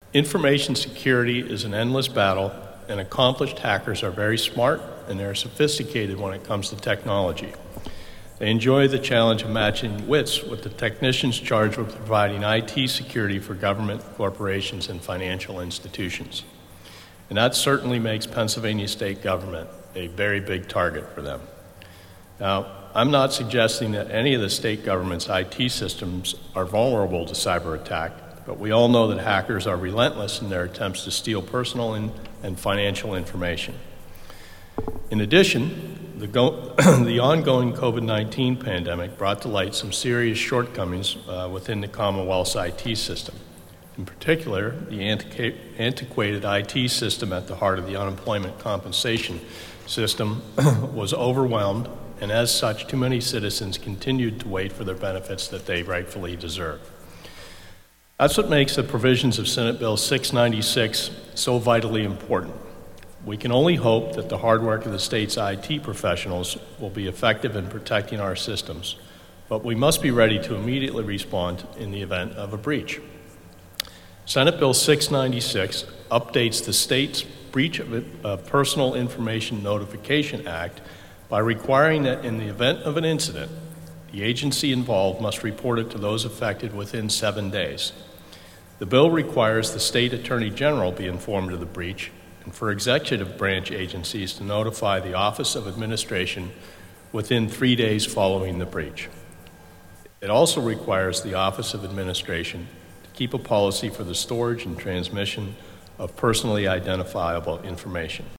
Information security is an endless battle, and accomplished hackers are very smart and they're sophisticated when it comes to technology. They enjoy the challenge of matching wits with the technicians charged with providing IT security for government, corporations, and financial institutions. And that certainly makes Pennsylvania state government a very big target for them. Now, I'm not suggesting that any of the state government's IT systems are vulnerable to cyber attack, but we all know that hackers are relentless in their attempts to steal personal and financial information. In addition, the ongoing COVID-19 pandemic brought to light some serious shortcomings within the Commonwealth's IT system. In particular, the antiquated IT system at the heart of the unemployment compensation system was overwhelmed, and as such, too many citizens continued to wait for their benefits that they rightfully deserve. That's what makes the provisions of Senate Bill 696 so vitally important. We can only hope that the hard work of the state's IT professionals will be effective in protecting our systems, but we must be ready to immediately respond in the event of a breach. Senate Bill 696 updates the state's Breach of Personal Information Notification Act by requiring that in the event of an incident, the agency involved must report it to those affected within 7 days. The bill requires the state attorney general be informed of the breach and for executive branch agencies to notify the Office of Administration within 3 days following the breach. It also requires the Office of Administration to keep a policy for the storage and transmission of personally identifiable information.